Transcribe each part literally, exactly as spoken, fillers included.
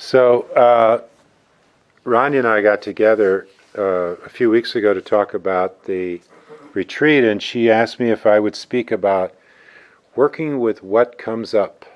So, uh, Rania and I got together uh, a few weeks ago to talk about the retreat, and she asked me if I would speak about working with what comes up.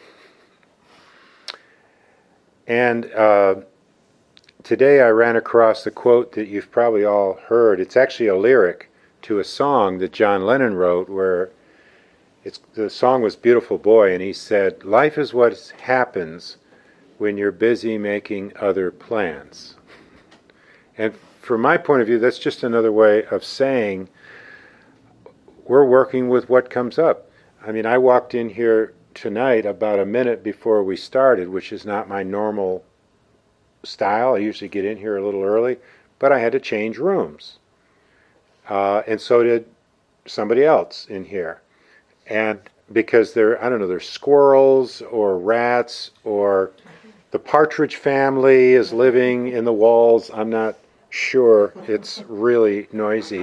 And uh, today I ran across a quote that you've probably all heard. It's actually a lyric to a song that John Lennon wrote, where it's, the song was Beautiful Boy, and he said, "Life is what happens when you're busy making other plans." And from my point of view, that's just another way of saying we're working with what comes up. I mean, I walked in here tonight about a minute before we started, which is not my normal style. I usually get in here a little early, but I had to change rooms. Uh, and so did somebody else in here. And because there, I don't know, there's squirrels or rats, or the partridge family is living in the walls. I'm not sure. It's really noisy.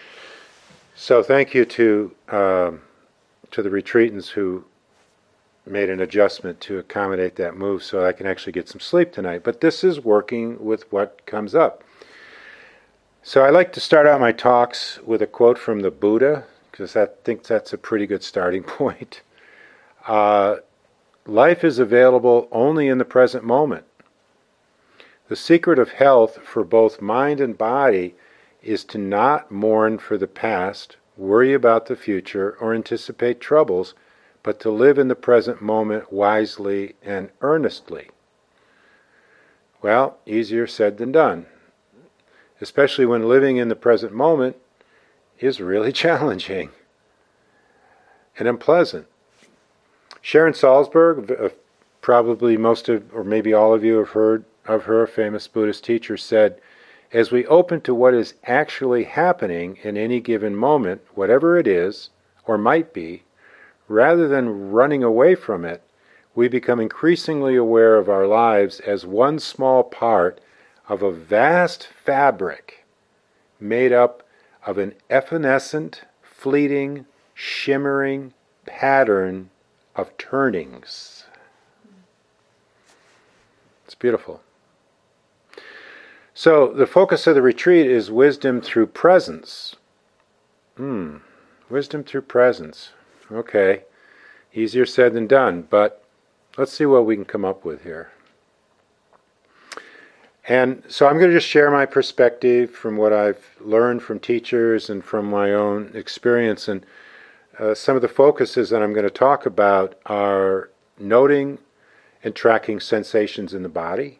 So thank you to um, to the retreatants who made an adjustment to accommodate that move so I can actually get some sleep tonight. But this is working with what comes up. So I like to start out my talks with a quote from the Buddha, because I think that's a pretty good starting point. Uh, Life is available only in the present moment. The secret of health for both mind and body is to not mourn for the past, worry about the future, or anticipate troubles, but to live in the present moment wisely and earnestly. Well, easier said than done, especially when living in the present moment is really challenging and unpleasant. Sharon Salzberg, uh, probably most of, or maybe all of you have heard of her, a famous Buddhist teacher, said, "As we open to what is actually happening in any given moment, whatever it is, or might be, rather than running away from it, we become increasingly aware of our lives as one small part of a vast fabric made up of an evanescent, fleeting, shimmering pattern of turnings." It's beautiful. So the focus of the retreat is wisdom through presence. Hmm, wisdom through presence. Okay, easier said than done, but let's see what we can come up with here. And so I'm going to just share my perspective from what I've learned from teachers and from my own experience. And uh, some of the focuses that I'm going to talk about are noting and tracking sensations in the body,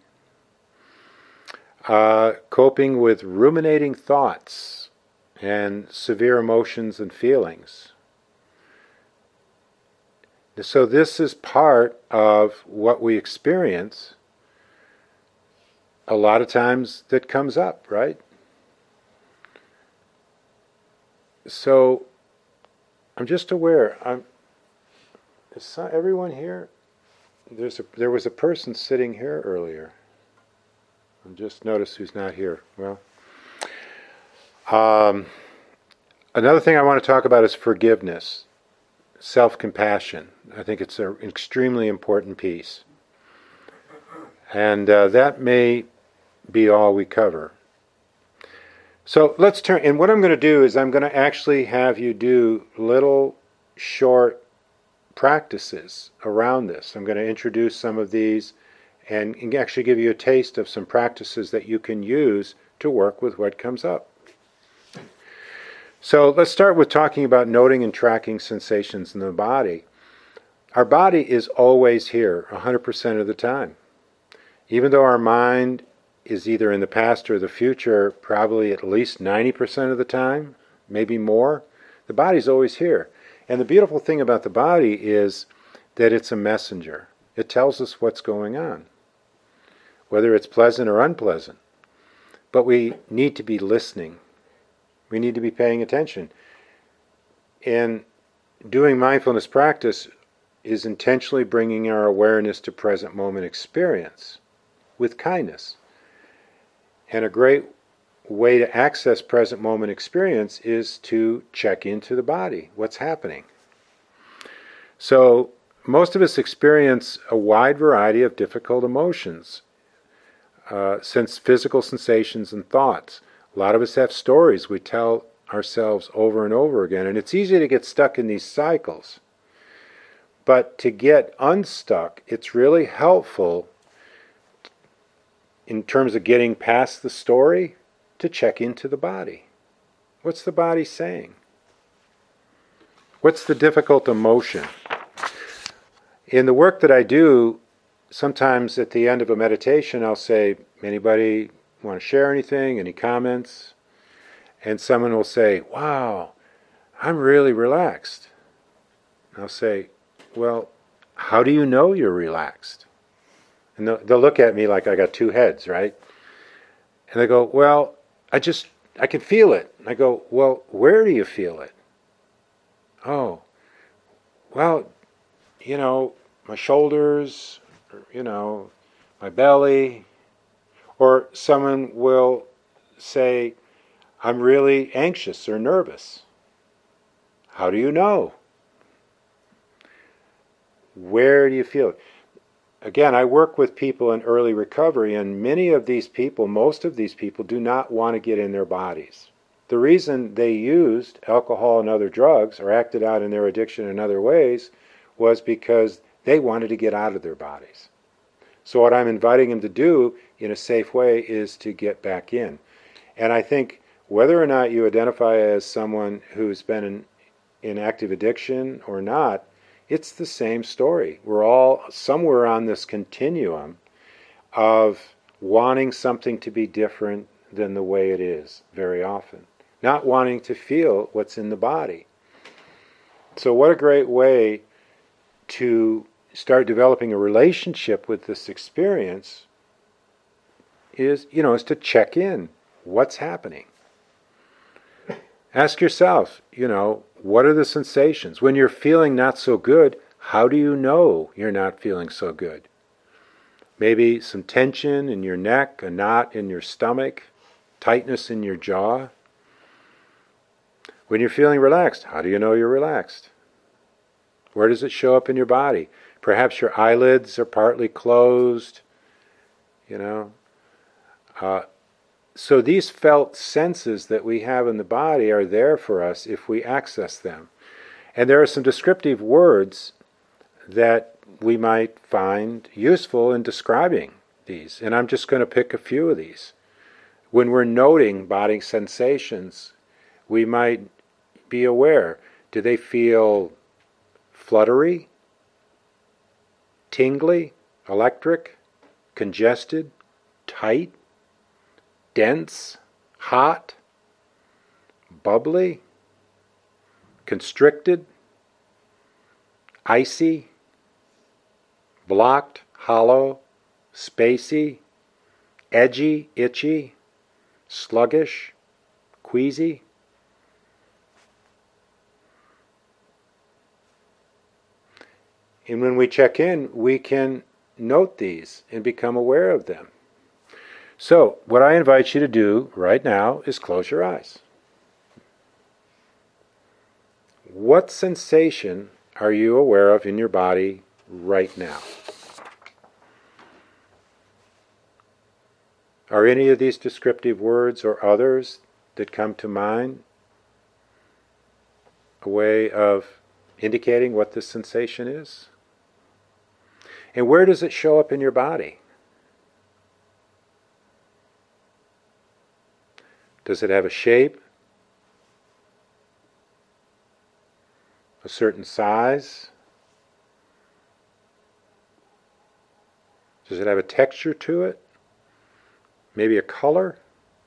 uh, coping with ruminating thoughts and severe emotions and feelings. So this is part of what we experience a lot of times that comes up, right? So I'm just aware. I'm. Is everyone here? There's a. There was a person sitting here earlier. I just noticed who's not here. Well, um, another thing I want to talk about is forgiveness, self-compassion. I think it's an extremely important piece, and uh, that may be all we cover. So let's turn, and what I'm going to do is I'm going to actually have you do little short practices around this. I'm going to introduce some of these and, and actually give you a taste of some practices that you can use to work with what comes up. So let's start with talking about noting and tracking sensations in the body. Our body is always here one hundred percent of the time. Even though our mind is either in the past or the future, probably at least ninety percent of the time, maybe more, the body's always here. And the beautiful thing about the body is that it's a messenger. It tells us what's going on, whether it's pleasant or unpleasant. But we need to be listening. We need to be paying attention. And doing mindfulness practice is intentionally bringing our awareness to present moment experience with kindness. And a great way to access present moment experience is to check into the body, what's happening. So most of us experience a wide variety of difficult emotions, uh, since physical sensations and thoughts. A lot of us have stories we tell ourselves over and over again, and it's easy to get stuck in these cycles. But to get unstuck, it's really helpful in terms of getting past the story to check into the body. What's the body saying? What's the difficult emotion? In the work that I do, sometimes at the end of a meditation, I'll say, anybody want to share anything, any comments? And someone will say, wow, I'm really relaxed. And I'll say, well, how do you know you're relaxed? And they'll, they'll look at me like I got two heads, right? And they go, well, I just, I can feel it. And I go, well, where do you feel it? Oh, well, you know, my shoulders, or, you know, my belly. Or someone will say, I'm really anxious or nervous. How do you know? Where do you feel it? Again, I work with people in early recovery, and many of these people, most of these people, do not want to get in their bodies. The reason they used alcohol and other drugs or acted out in their addiction in other ways was because they wanted to get out of their bodies. So what I'm inviting them to do in a safe way is to get back in. And I think whether or not you identify as someone who's been in, in active addiction or not, it's the same story. We're all somewhere on this continuum of wanting something to be different than the way it is very often. Not wanting to feel what's in the body. So what a great way to start developing a relationship with this experience is, you know, is to check in. What's happening? Ask yourself, you know, what are the sensations? When you're feeling not so good, how do you know you're not feeling so good? Maybe some tension in your neck, a knot in your stomach, tightness in your jaw. When you're feeling relaxed, how do you know you're relaxed? Where does it show up in your body? Perhaps your eyelids are partly closed, you know. Uh, so these felt senses that we have in the body are there for us if we access them. And there are some descriptive words that we might find useful in describing these. And I'm just going to pick a few of these. When we're noting body sensations, we might be aware. Do they feel fluttery, tingly, electric, congested, tight, dense, hot, bubbly, constricted, icy, blocked, hollow, spacey, edgy, itchy, sluggish, queasy? And when we check in, we can note these and become aware of them. So, what I invite you to do right now is close your eyes. What sensation are you aware of in your body right now? Are any of these descriptive words or others that come to mind a way of indicating what this sensation is? And where does it show up in your body? Does it have a shape? A certain size? Does it have a texture to it? Maybe a color?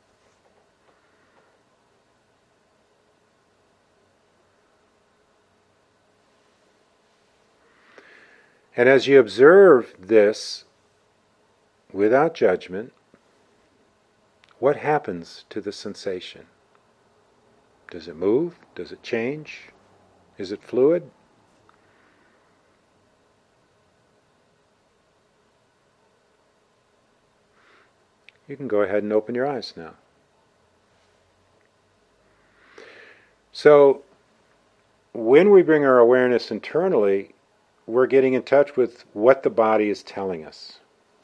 And as you observe this without judgment, what happens to the sensation? Does it move? Does it change? Is it fluid? You can go ahead and open your eyes now. So, when we bring our awareness internally, we're getting in touch with what the body is telling us.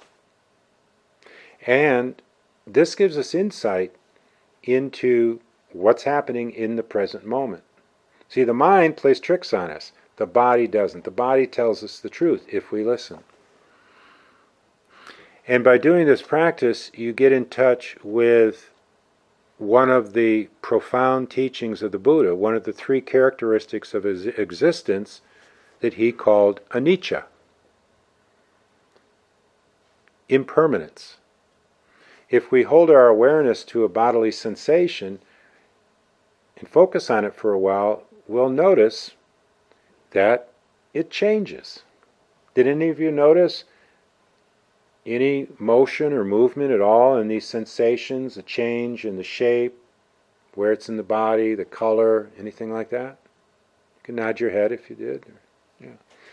And this gives us insight into what's happening in the present moment. See, the mind plays tricks on us. The body doesn't. The body tells us the truth if we listen. And by doing this practice, you get in touch with one of the profound teachings of the Buddha, one of the three characteristics of his existence that he called anicca, impermanence. If we hold our awareness to a bodily sensation and focus on it for a while, we'll notice that it changes. Did any of you notice any motion or movement at all in these sensations, a change in the shape, where it's in the body, the color, anything like that? You can nod your head if you did. Yeah.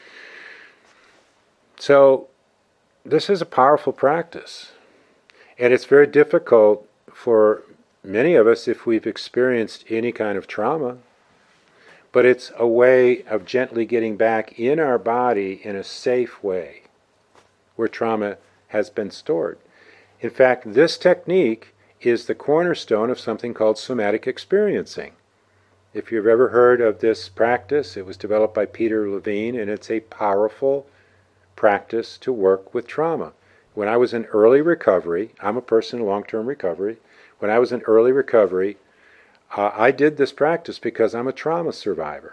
So this is a powerful practice. And it's very difficult for many of us if we've experienced any kind of trauma. But it's a way of gently getting back in our body in a safe way where trauma has been stored. In fact, this technique is the cornerstone of something called somatic experiencing. If you've ever heard of this practice, it was developed by Peter Levine, and it's a powerful practice to work with trauma. When I was in early recovery, I'm a person in long-term recovery, when I was in early recovery, uh, I did this practice because I'm a trauma survivor.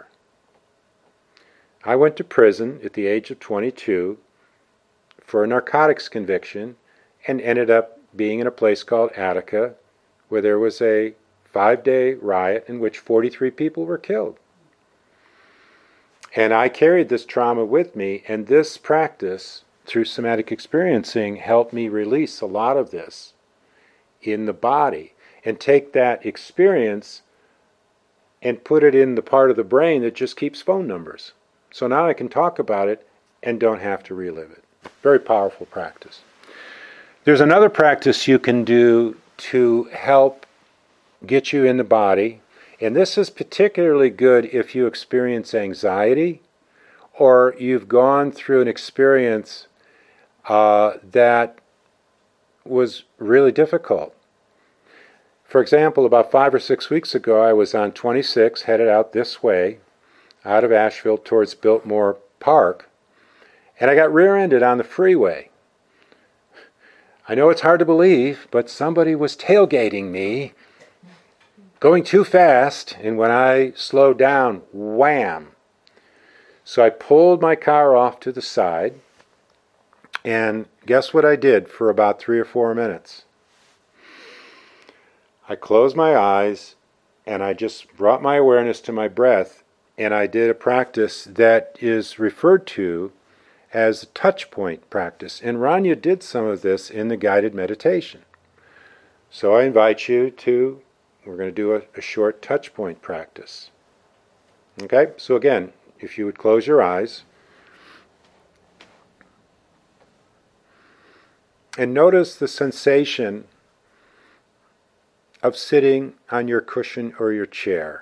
I went to prison at the age of twenty-two for a narcotics conviction and ended up being in a place called Attica where there was a five-day riot in which forty-three people were killed. And I carried this trauma with me, and this practice through somatic experiencing helped me release a lot of this in the body and take that experience and put it in the part of the brain that just keeps phone numbers. So now I can talk about it and don't have to relive it. Very powerful practice. There's another practice you can do to help get you in the body, and this is particularly good if you experience anxiety or you've gone through an experience uh, that was really difficult. For example, about five or six weeks ago, I was on twenty-six, headed out this way, out of Asheville towards Biltmore Park, and I got rear-ended on the freeway. I know it's hard to believe, but somebody was tailgating me, going too fast, and when I slowed down, wham! So I pulled my car off to the side, and guess what I did for about three or four minutes? I closed my eyes, and I just brought my awareness to my breath, and I did a practice that is referred to as a touch point practice. And Rania did some of this in the guided meditation. So I invite you to, we're going to do a, a short touch point practice. Okay, so again, if you would close your eyes and notice the sensation of sitting on your cushion or your chair,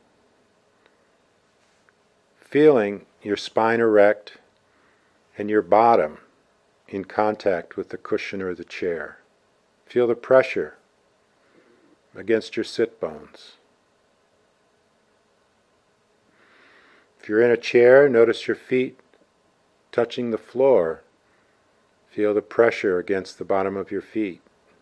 feeling your spine erect and your bottom in contact with the cushion or the chair. Feel the pressure against your sit bones. If you're in a chair, notice your feet touching the floor. Feel the pressure against the bottom of your feet.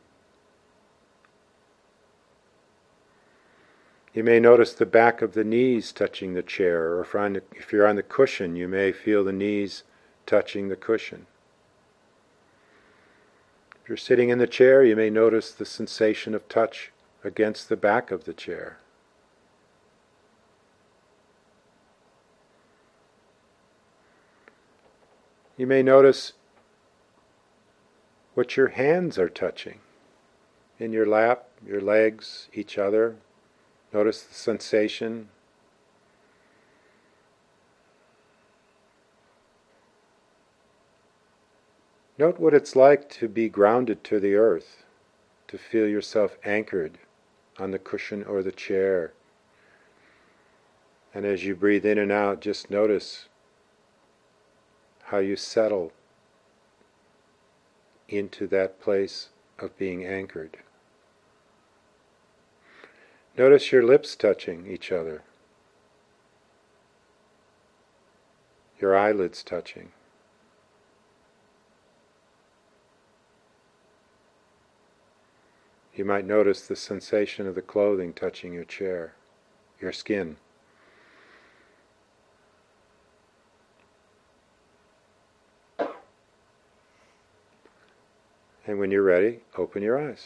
You may notice the back of the knees touching the chair, or if, on the, if you're on the cushion, you may feel the knees touching the cushion. If you're sitting in the chair, you may notice the sensation of touch against the back of the chair. You may notice what your hands are touching in your lap, your legs, each other. Notice the sensation. Note what it's like to be grounded to the earth, to feel yourself anchored on the cushion or the chair. And as you breathe in and out, just notice how you settle into that place of being anchored. Notice your lips touching each other, your eyelids touching. You might notice the sensation of the clothing touching your chair, your skin. And when you're ready, open your eyes.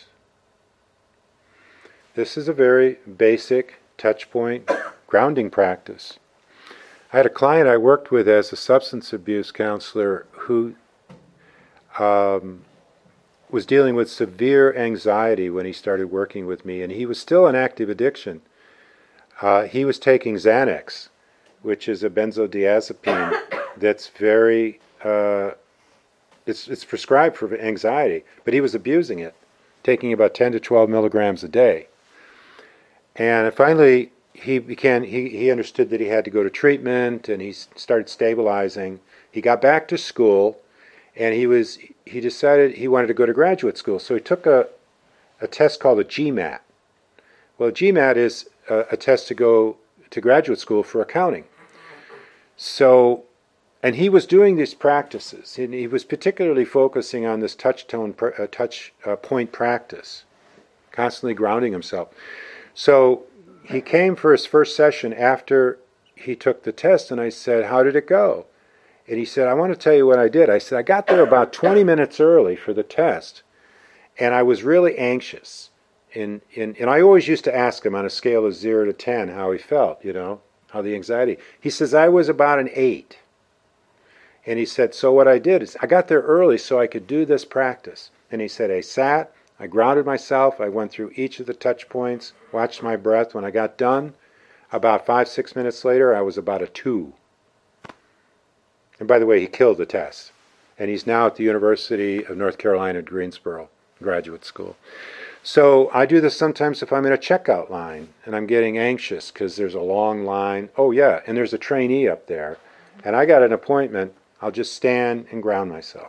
This is a very basic touch point grounding practice. I had a client I worked with as a substance abuse counselor who um, was dealing with severe anxiety when he started working with me, and he was still in active addiction. Uh, he was taking Xanax, which is a benzodiazepine that's very, uh, it's, it's prescribed for anxiety, but he was abusing it, taking about ten to twelve milligrams a day. And finally, he began, he, he understood that he had to go to treatment, and he started stabilizing. He got back to school, and he was he decided he wanted to go to graduate school. So he took a, a test called a GMAT. Well, GMAT is a, a test to go to graduate school for accounting. So, and he was doing these practices, and he was particularly focusing on this touch tone, uh, touch uh, point practice, constantly grounding himself. So he came for his first session after he took the test, and I said, "How did it go?" And he said, "I want to tell you what I did." I said, "I got there about twenty minutes early for the test, and I was really anxious. And, and, and I always used to ask him on a scale of zero to ten how he felt, you know, how the anxiety." He says, "I was about an eight. And he said, "So what I did is I got there early so I could do this practice." And he said, "I sat, I grounded myself, I went through each of the touch points, watched my breath. When I got done, about five, six minutes later, I was about a two." And by the way, he killed the test. And he's now at the University of North Carolina at Greensboro, graduate school. So I do this sometimes if I'm in a checkout line and I'm getting anxious because there's a long line. Oh yeah, and there's a trainee up there. And I got an appointment. I'll just stand and ground myself.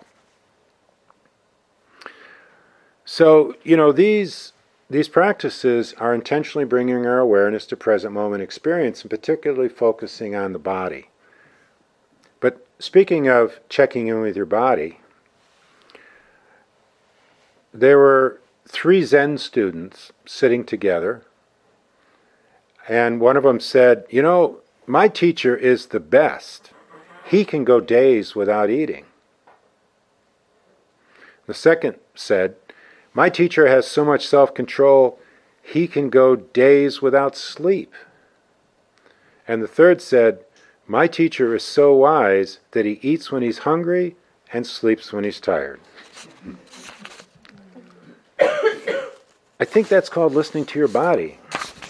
So, you know, these these practices are intentionally bringing our awareness to present moment experience, and particularly focusing on the body. But speaking of checking in with your body, there were three Zen students sitting together, and one of them said, "You know, my teacher is the best. He can go days without eating." The second said, "My teacher has so much self-control, he can go days without sleep." And the third said, "My teacher is so wise that he eats when he's hungry and sleeps when he's tired." I think that's called listening to your body.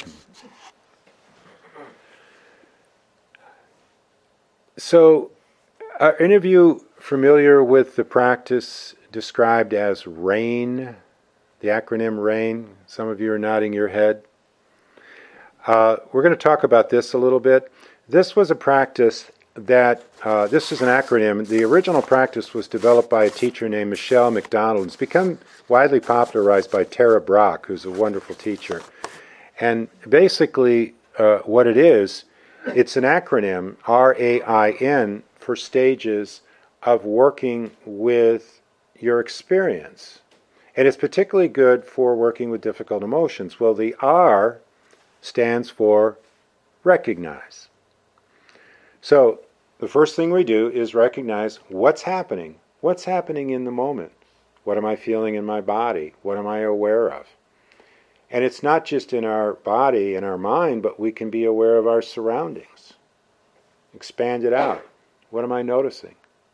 So, are any of you familiar with the practice described as RAIN, the acronym RAIN? Some of you are nodding your head. Uh, we're going to talk about this a little bit. This was a practice that, uh, this is an acronym. The original practice was developed by a teacher named Michelle McDonald. It's become widely popularized by Tara Brach, who's a wonderful teacher. And basically, uh, what it is, it's an acronym, R A I N, for stages of working with your experience. And it's particularly good for working with difficult emotions. Well, the R stands for recognize. So the first thing we do is recognize what's happening. What's happening in the moment? What am I feeling in my body? What am I aware of? And it's not just in our body and our mind, but we can be aware of our surroundings. Expand it out. What am I noticing?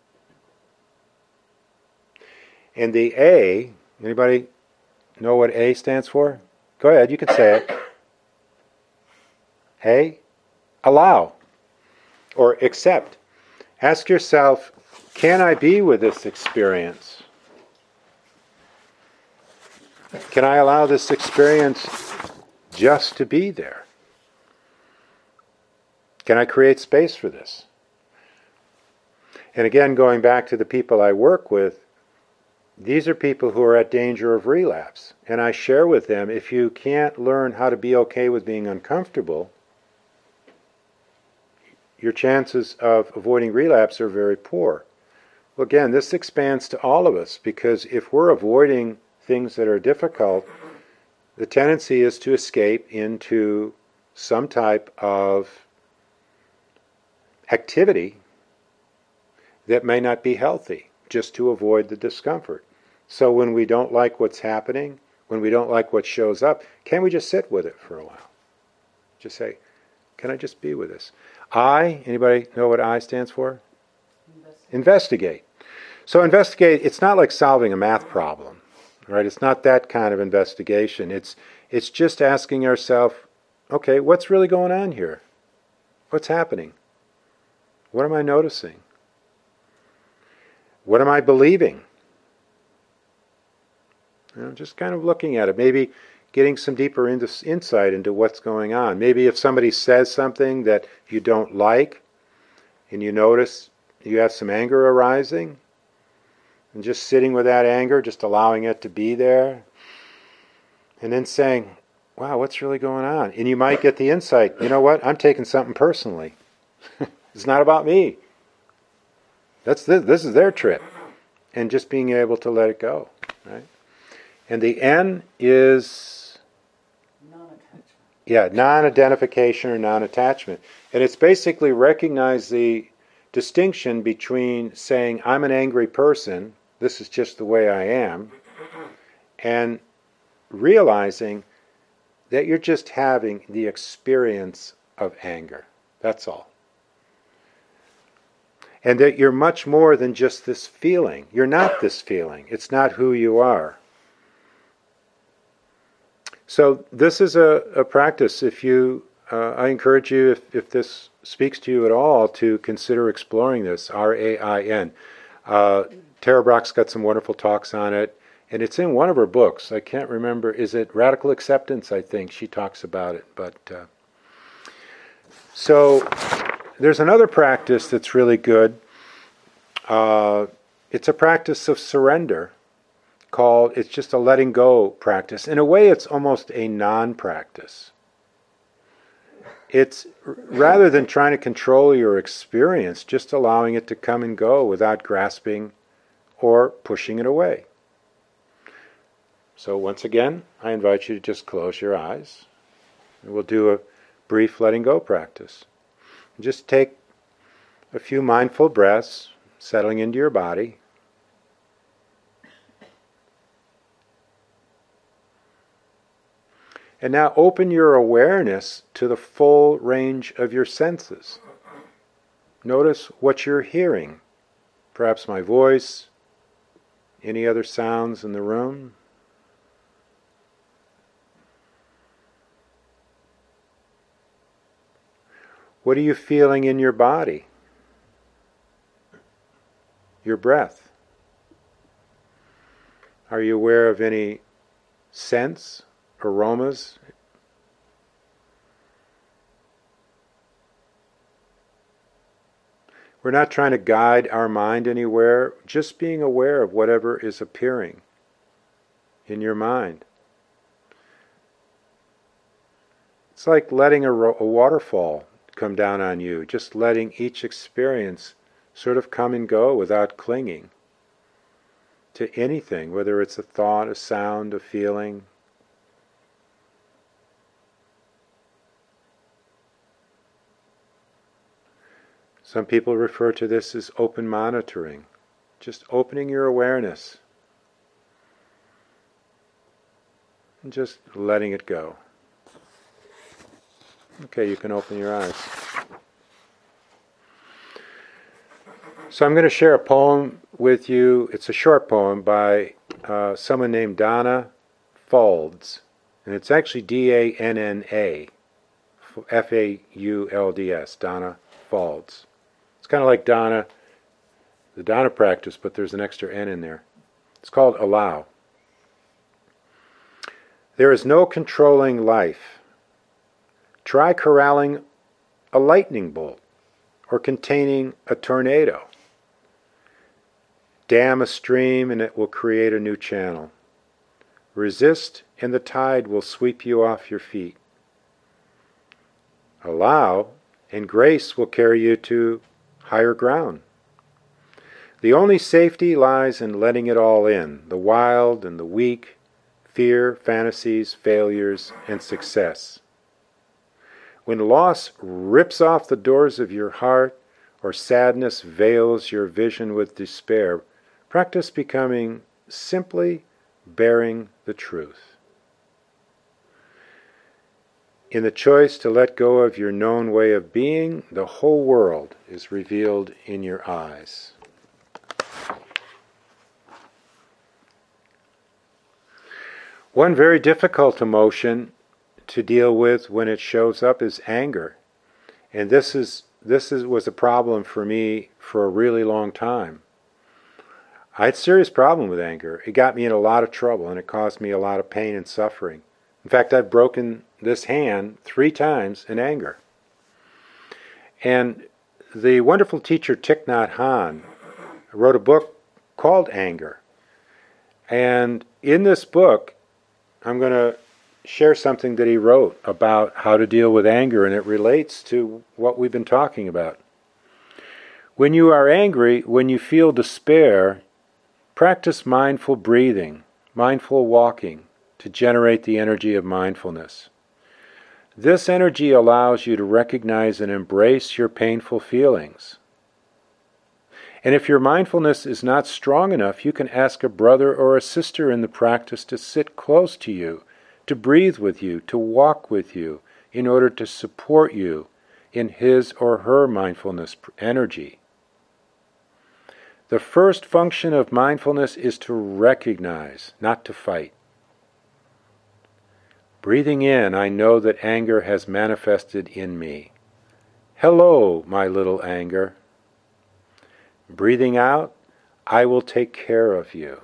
And the A, anybody know what A stands for? Go ahead, you can say it. Hey, allow or accept. Ask yourself, can I be with this experience? Can I allow this experience just to be there? Can I create space for this? And again, going back to the people I work with, these are people who are at danger of relapse. And I share with them, if you can't learn how to be okay with being uncomfortable, your chances of avoiding relapse are very poor. Well, again, this expands to all of us, because if we're avoiding things that are difficult, the tendency is to escape into some type of activity that may not be healthy, just to avoid the discomfort. So when we don't like what's happening, when we don't like what shows up, can we just sit with it for a while? Just say, can I just be with this? I, anybody know what I stands for? Investigate. Investigate. So investigate, it's not like solving a math problem, right? It's not that kind of investigation. It's it's just asking ourselves, okay, what's really going on here? What's happening? What am I noticing? What am I believing? You know, just kind of looking at it, maybe getting some deeper into, insight into what's going on. Maybe if somebody says something that you don't like, and you notice you have some anger arising, and just sitting with that anger, just allowing it to be there, and then saying, wow, what's really going on? And you might get the insight, you know what, I'm taking something personally. It's not about me. That's this, this is their trip. And just being able to let it go, right? And the N is non-attachment. Yeah, non-identification or non-attachment. And it's basically recognize the distinction between saying, I'm an angry person, this is just the way I am, and realizing that you're just having the experience of anger. That's all. And that you're much more than just this feeling. You're not this feeling. It's not who you are. So this is a, a practice. If you, uh, I encourage you, if, if this speaks to you at all, to consider exploring this, R A I N. Uh, Tara Brach's got some wonderful talks on it, and it's in one of her books. I can't remember, is it Radical Acceptance, I think, she talks about it. But uh, so there's another practice that's really good. Uh, it's a practice of surrender called, it's just a letting go practice. In a way, it's almost a non-practice. It's, rather than trying to control your experience, just allowing it to come and go without grasping or pushing it away. So once again, I invite you to just close your eyes. And we'll do a brief letting go practice. Just take a few mindful breaths, settling into your body. And now open your awareness to the full range of your senses. Notice what you're hearing. Perhaps my voice, any other sounds in the room. What are you feeling in your body? Your breath. Are you aware of any scents, aromas? We're not trying to guide our mind anywhere, just being aware of whatever is appearing in your mind. It's like letting a, ro- a waterfall come down on you, just letting each experience sort of come and go without clinging to anything, whether it's a thought, a sound, a feeling. Some people refer to this as open monitoring, just opening your awareness and just letting it go. Okay, you can open your eyes. So I'm going to share a poem with you. It's a short poem by uh, someone named Donna Faulds. And it's actually D A N N A, F A U L D S, Donna Faulds. It's kind of like Donna, the Donna practice, but there's an extra N in there. It's called Allow. There is no controlling life. Try corralling a lightning bolt or containing a tornado. Dam a stream and it will create a new channel. Resist and the tide will sweep you off your feet. Allow and grace will carry you to higher ground. The only safety lies in letting it all in, the wild and the weak, fear, fantasies, failures, and success. When loss rips off the doors of your heart or sadness veils your vision with despair, practice becoming simply bearing the truth. In the choice to let go of your known way of being, the whole world is revealed in your eyes. One very difficult emotion to deal with when it shows up is anger. And this is this is was a problem for me for a really long time. I had a serious problem with anger. It got me in a lot of trouble and it caused me a lot of pain and suffering. In fact, I've broken this hand three times in anger. And the wonderful teacher Thich Nhat Hanh wrote a book called Anger. And in this book, I'm going to share something that he wrote about how to deal with anger, and it relates to what we've been talking about. When you are angry, when you feel despair, practice mindful breathing, mindful walking to generate the energy of mindfulness. This energy allows you to recognize and embrace your painful feelings. And if your mindfulness is not strong enough, you can ask a brother or a sister in the practice to sit close to you, to breathe with you, to walk with you, in order to support you in his or her mindfulness energy. The first function of mindfulness is to recognize, not to fight. Breathing in, I know that anger has manifested in me. Hello, my little anger. Breathing out, I will take care of you.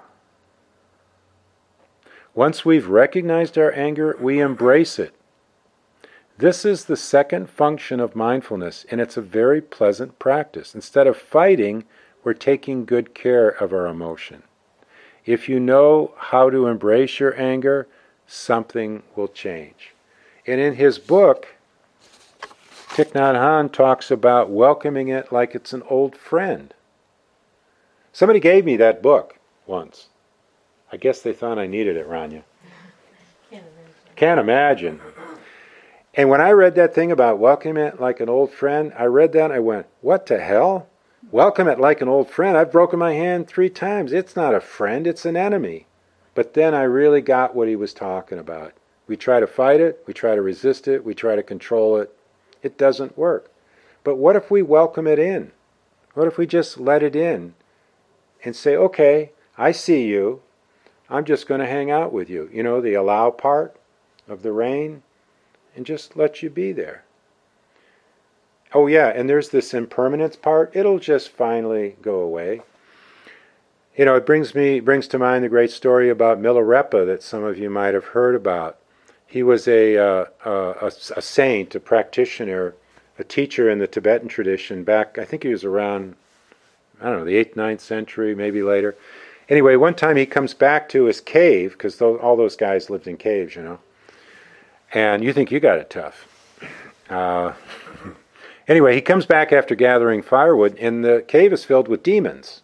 Once we've recognized our anger, we embrace it. This is the second function of mindfulness, and it's a very pleasant practice. Instead of fighting, we're taking good care of our emotion. If you know how to embrace your anger, something will change. And in his book, Thich Nhat Hanh talks about welcoming it like it's an old friend. Somebody gave me that book once. I guess they thought I needed it, Rania. Can't imagine. Can't imagine. And when I read that thing about welcoming it like an old friend, I read that and I went, what the hell? Welcome it like an old friend? I've broken my hand three times. It's not a friend, it's an enemy. But then I really got what he was talking about. We try to fight it, we try to resist it, we try to control it. It doesn't work. But what if we welcome it in? What if we just let it in and say, okay, I see you. I'm just going to hang out with you. You know, the allow part of the rain, and just let you be there. Oh yeah, and there's this impermanence part. It'll just finally go away. You know, it brings me brings to mind the great story about Milarepa that some of you might have heard about. He was a, uh, a, a saint, a practitioner, a teacher in the Tibetan tradition back, I think he was around, I don't know, the eighth, ninth century, maybe later. Anyway, one time he comes back to his cave, because all those guys lived in caves, you know. And you think you got it tough. Uh, anyway, he comes back after gathering firewood, and the cave is filled with demons.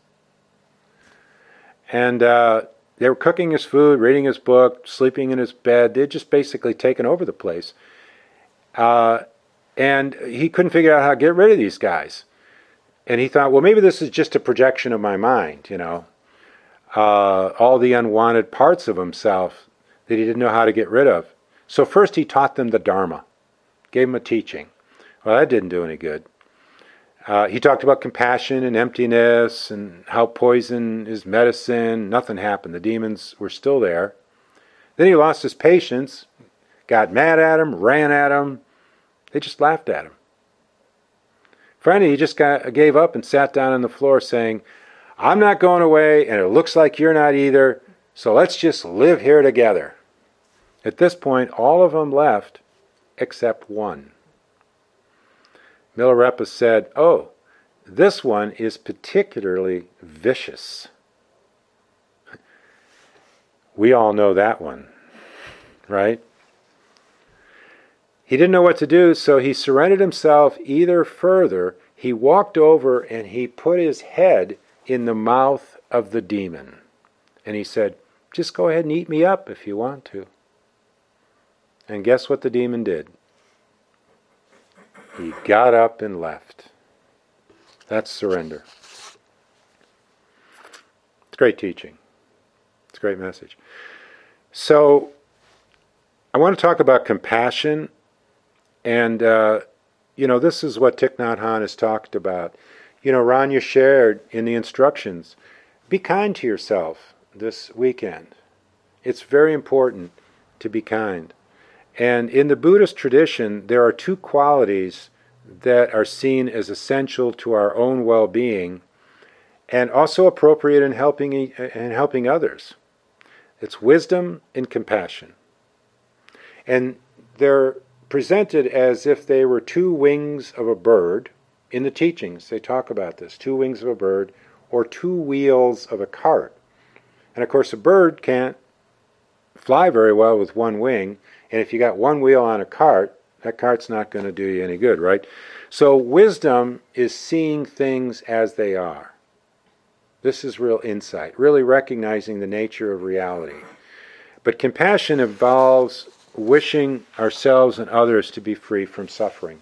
And uh, they were cooking his food, reading his book, sleeping in his bed. They'd just basically taken over the place. Uh, and he couldn't figure out how to get rid of these guys. And he thought, well, maybe this is just a projection of my mind, you know. Uh, all the unwanted parts of himself that he didn't know how to get rid of. So first he taught them the Dharma, gave them a teaching. Well, that didn't do any good. Uh, he talked about compassion and emptiness and how poison is medicine. Nothing happened. The demons were still there. Then he lost his patience, got mad at him, ran at him. They just laughed at him. Finally, he just got, gave up and sat down on the floor saying, I'm not going away, and it looks like you're not either, so let's just live here together. At this point, all of them left except one. Milarepa said, oh, this one is particularly vicious. We all know that one, right? He didn't know what to do, so he surrendered himself either further. He walked over and he put his head in the mouth of the demon. And he said, just go ahead and eat me up if you want to. And guess what the demon did? He got up and left. That's surrender. It's great teaching. It's a great message. So, I want to talk about compassion. And, uh, you know, this is what Thich Nhat Hanh has talked about. You know, Rania shared in the instructions, be kind to yourself this weekend. It's very important to be kind. And in the Buddhist tradition, there are two qualities that are seen as essential to our own well-being and also appropriate in helping, in helping others. It's wisdom and compassion. And they're presented as if they were two wings of a bird. In the teachings, they talk about this, two wings of a bird or two wheels of a cart. And of course, a bird can't fly very well with one wing, and if you got one wheel on a cart, that cart's not going to do you any good, right? So wisdom is seeing things as they are. This is real insight, really recognizing the nature of reality. But compassion involves wishing ourselves and others to be free from suffering.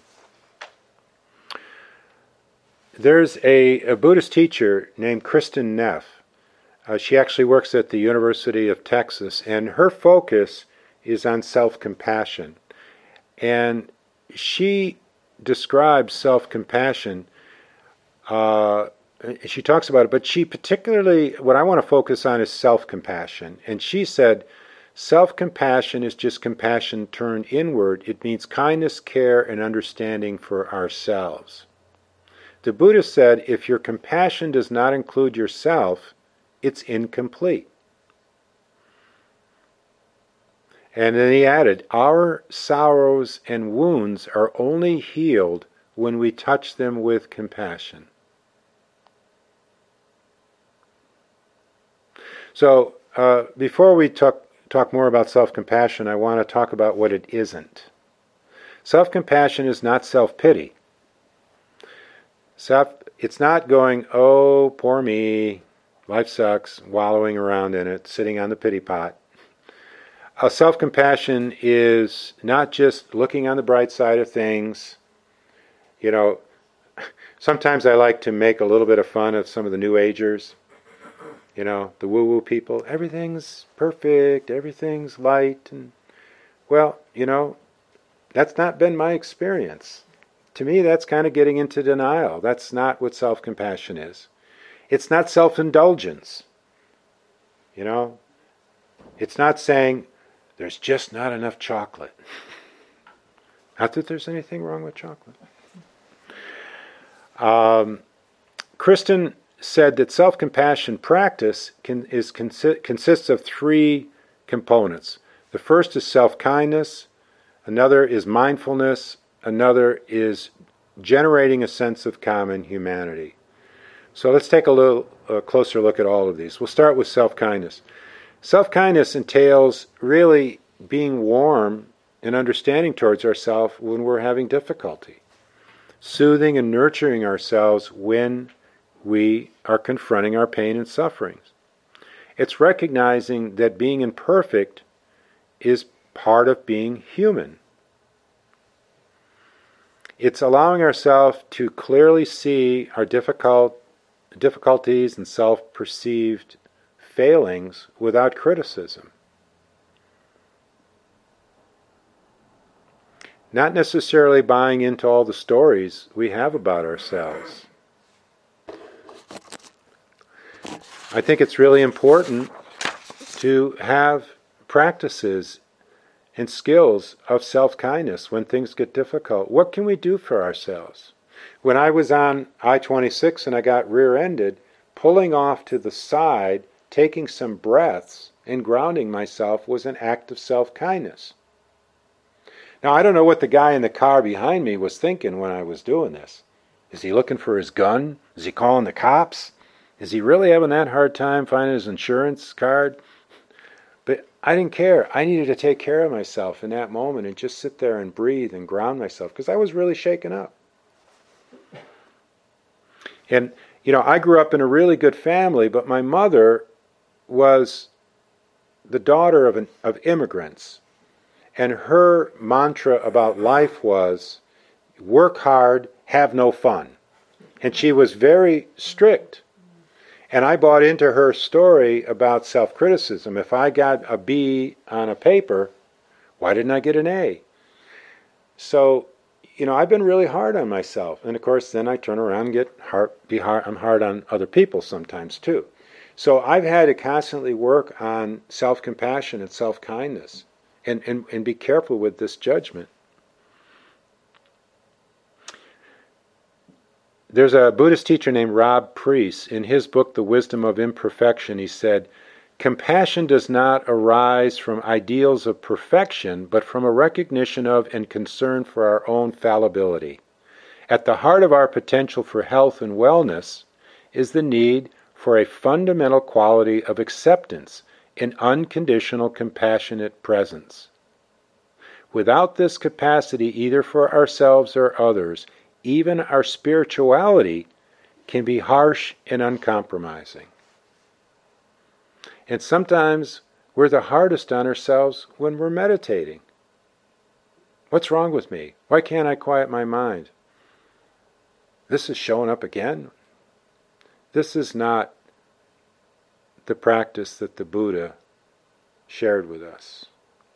There's a, a Buddhist teacher named Kristin Neff. Uh, she actually works at the University of Texas, and her focus is on self-compassion. And she describes self-compassion, uh, she talks about it, but she particularly, what I want to focus on is self-compassion. And she said, self-compassion is just compassion turned inward. It means kindness, care, and understanding for ourselves. The Buddha said, if your compassion does not include yourself, it's incomplete. And then he added, our sorrows and wounds are only healed when we touch them with compassion. So, uh, before we talk, talk more about self-compassion, I want to talk about what it isn't. Self-compassion is not self-pity. Self, it's not going, oh, poor me, life sucks, wallowing around in it, sitting on the pity pot. Uh, self-compassion is not just looking on the bright side of things. You know, sometimes I like to make a little bit of fun of some of the New Agers, you know, the woo-woo people. Everything's perfect, everything's light. And well, you know, that's not been my experience. To me, that's kind of getting into denial. That's not what self-compassion is. It's not self-indulgence. You know, it's not saying, there's just not enough chocolate. Not that there's anything wrong with chocolate. Um, Kristin said that self-compassion practice can, is consi- consists of three components. The first is self-kindness, another is mindfulness, another is generating a sense of common humanity. So let's take a little uh, closer look at all of these. We'll start with self-kindness. Self-kindness entails really being warm and understanding towards ourselves when we're having difficulty. Soothing and nurturing ourselves when we are confronting our pain and sufferings. It's recognizing that being imperfect is part of being human. It's allowing ourselves to clearly see our difficult difficulties and self-perceived failings without criticism. Not necessarily buying into all the stories we have about ourselves. I think it's really important to have practices and skills of self-kindness when things get difficult. What can we do for ourselves? When I was on I twenty-six and I got rear-ended, pulling off to the side, taking some breaths, and grounding myself was an act of self-kindness. Now, I don't know what the guy in the car behind me was thinking when I was doing this. Is he looking for his gun? Is he calling the cops? Is he really having that hard time finding his insurance card? But I didn't care. I needed to take care of myself in that moment and just sit there and breathe and ground myself because I was really shaken up. And, you know, I grew up in a really good family, but my mother was the daughter of, an, of immigrants. And her mantra about life was, work hard, have no fun. And she was very strict. And I bought into her story about self-criticism. If I got a B on a paper, why didn't I get an A? So, you know, I've been really hard on myself. And of course, then I turn around and get hard, be hard, I'm hard on other people sometimes too. So I've had to constantly work on self-compassion and self-kindness and, and, and be careful with this judgment. There's a Buddhist teacher named Rob Priest. In his book, The Wisdom of Imperfection, he said, compassion does not arise from ideals of perfection, but from a recognition of and concern for our own fallibility. At the heart of our potential for health and wellness is the need for a fundamental quality of acceptance in unconditional compassionate presence. Without this capacity, either for ourselves or others, even our spirituality can be harsh and uncompromising. And sometimes we're the hardest on ourselves when we're meditating. What's wrong with me? Why can't I quiet my mind? This is showing up again. This is not the practice that the Buddha shared with us.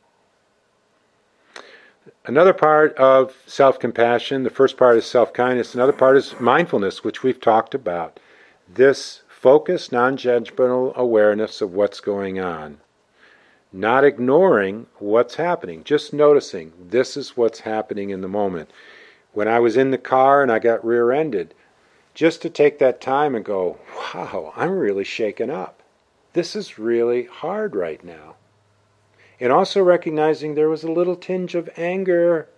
Another part of self-compassion, the first part is self-kindness, another part is mindfulness, which we've talked about. This focused, non-judgmental awareness of what's going on. Not ignoring what's happening, just noticing this is what's happening in the moment. When I was in the car and I got rear-ended, just to take that time and go, wow, I'm really shaken up. This is really hard right now. And also recognizing there was a little tinge of anger.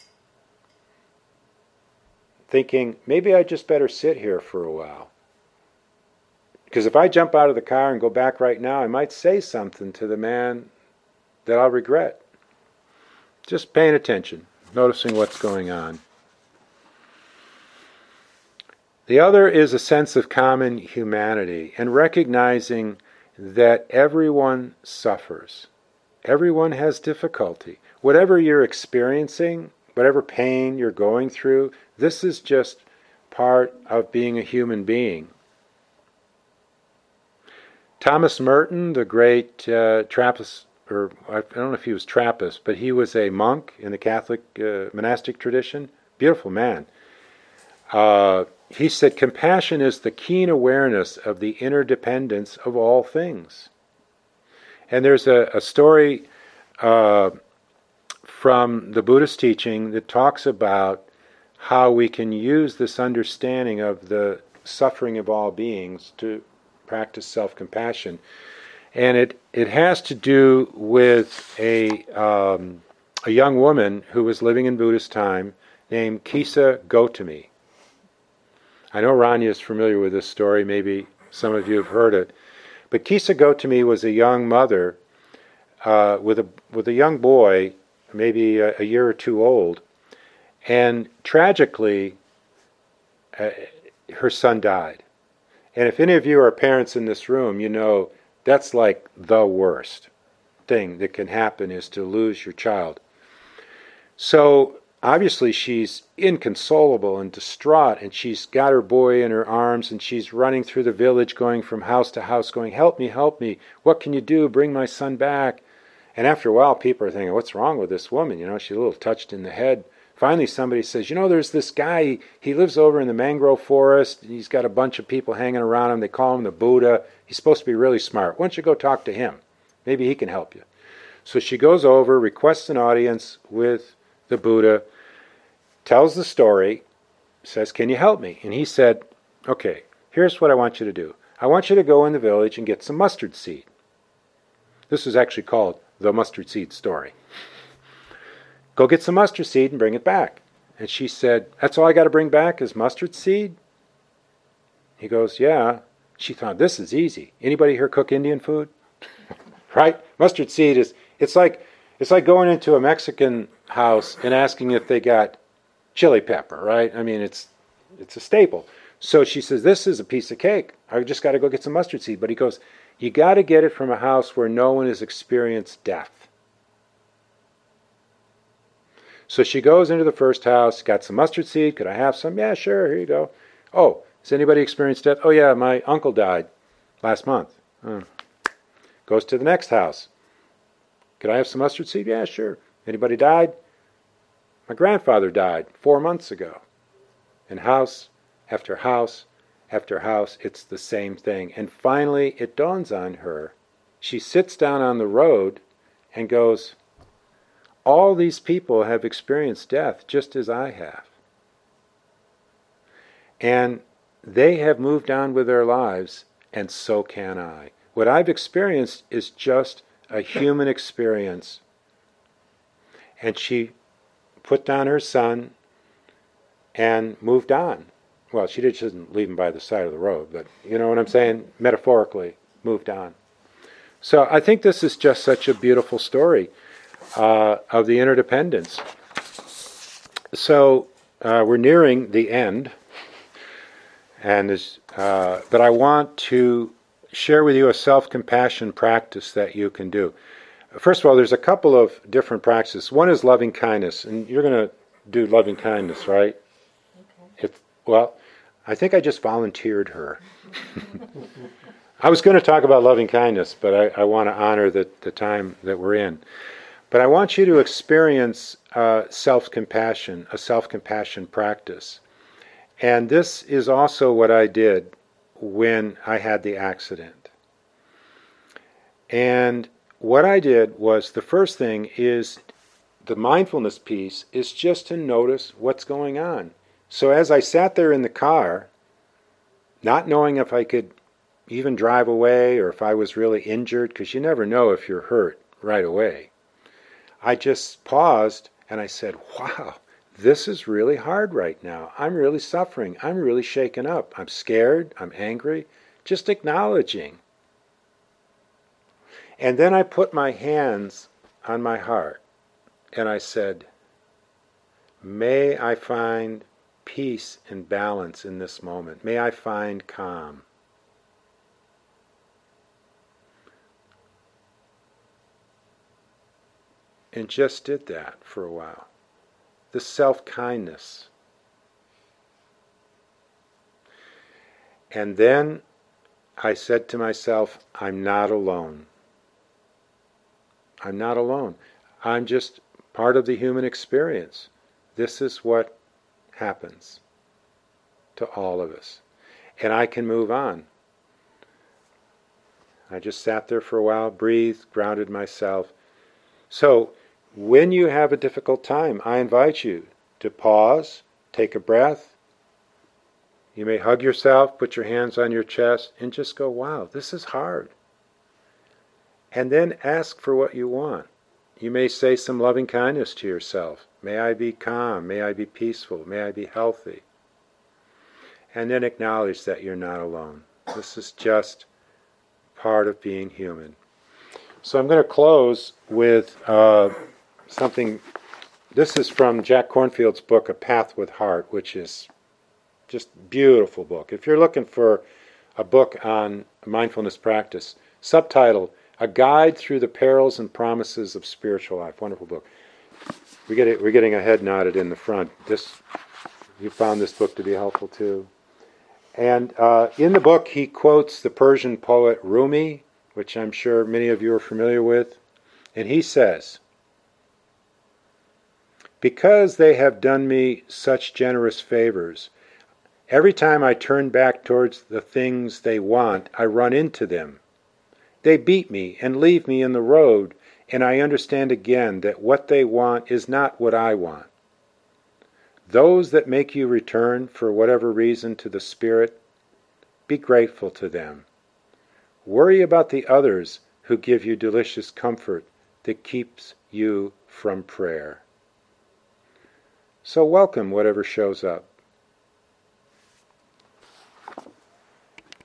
Thinking, maybe I just better sit here for a while. Because if I jump out of the car and go back right now, I might say something to the man that I'll regret. Just paying attention, noticing what's going on. The other is a sense of common humanity and recognizing that everyone suffers. Everyone has difficulty. Whatever you're experiencing, whatever pain you're going through, this is just part of being a human being. Thomas Merton, the great uh, Trappist, or I don't know if he was Trappist, but he was a monk in the Catholic uh, monastic tradition. Beautiful man. Uh, he said, compassion is the keen awareness of the interdependence of all things. And there's a, a story uh, from the Buddhist teaching that talks about how we can use this understanding of the suffering of all beings to practice self-compassion. And it, it has to do with a, um, a young woman who was living in Buddhist time named Kisa Gotami. I know Rania is familiar with this story. Maybe some of you have heard it. But Kisa Gotami was a young mother uh, with a with a young boy, maybe a, a year or two old, and tragically, uh, her son died. And if any of you are parents in this room, you know that's like the worst thing that can happen is to lose your child. So obviously she's inconsolable and distraught, and she's got her boy in her arms, and she's running through the village, going from house to house, going, help me, help me, what can you do, bring my son back. And after a while, people are thinking, what's wrong with this woman? You know, she's a little touched in the head. Finally, somebody says, you know, there's this guy, he lives over in the mangrove forest, and he's got a bunch of people hanging around him, they call him the Buddha, he's supposed to be really smart. Why don't you go talk to him? Maybe he can help you. So she goes over, requests an audience with the Buddha, tells the story, says, can you help me? And he said, okay, here's what I want you to do. I want you to go in the village and get some mustard seed. This is actually called the mustard seed story. Go get some mustard seed and bring it back. And she said, that's all I got to bring back is mustard seed? He goes, yeah. She thought, this is easy. Anybody here cook Indian food? right? Mustard seed is, it's like, it's like going into a Mexican house and asking if they got chili pepper, right? I mean, it's, it's a staple. So she says, this is a piece of cake. I just got to go get some mustard seed. But he goes, you got to get it from a house where no one has experienced death. So she goes into the first house, got some mustard seed. Could I have some? Yeah, sure. Here you go. Oh, has anybody experienced death? Oh, yeah, my uncle died last month. Oh. Goes to the next house. Could I have some mustard seed? Yeah, sure. Anybody died? My grandfather died four months ago. And house after house after house, it's the same thing. And finally, it dawns on her. She sits down on the road and goes, all these people have experienced death just as I have. And they have moved on with their lives, and so can I. What I've experienced is just a human experience. And she put down her son and moved on. Well, she didn't leave him by the side of the road, but you know what I'm saying? Metaphorically, moved on. So I think this is just such a beautiful story uh, of the interdependence. So uh, we're nearing the end, and this, uh, but I want to share with you a self-compassion practice that you can do. First of all, there's a couple of different practices. One is loving kindness, and you're going to do loving kindness, right? Okay. If, well, I think I just volunteered her. I was going to talk about loving kindness, but I, I want to honor the, the time that we're in. But I want you to experience uh, self-compassion, a self-compassion practice. And this is also what I did when I had the accident. And what I did was, the first thing is, the mindfulness piece is just to notice what's going on. So as I sat there in the car, not knowing if I could even drive away or if I was really injured, because you never know if you're hurt right away, I just paused and I said, wow, this is really hard right now. I'm really suffering. I'm really shaken up. I'm scared. I'm angry. Just acknowledging. And then I put my hands on my heart and I said, may I find peace and balance in this moment. May I find calm. And just did that for a while. The self-kindness. And then I said to myself, I'm not alone. I'm not alone. I'm just part of the human experience. This is what happens to all of us. And I can move on. I just sat there for a while, breathed, grounded myself. So, when you have a difficult time, I invite you to pause, take a breath. You may hug yourself, put your hands on your chest, and just go, wow, this is hard. And then ask for what you want. You may say some loving kindness to yourself. May I be calm, may I be peaceful, may I be healthy. And then acknowledge that you're not alone. This is just part of being human. So I'm going to close with uh, something. This is from Jack Kornfield's book, A Path with Heart, which is just a beautiful book. If you're looking for a book on mindfulness practice, subtitled, A Guide Through the Perils and Promises of Spiritual Life. Wonderful book. We get it, we're getting a head nodded in the front. This, you found this book to be helpful too. And uh, in the book, he quotes the Persian poet Rumi, which I'm sure many of you are familiar with. And he says, because they have done me such generous favors, every time I turn back towards the things they want, I run into them. They beat me and leave me in the road, and I understand again that what they want is not what I want. Those that make you return, for whatever reason, to the Spirit, be grateful to them. Worry about the others who give you delicious comfort that keeps you from prayer. So welcome whatever shows up.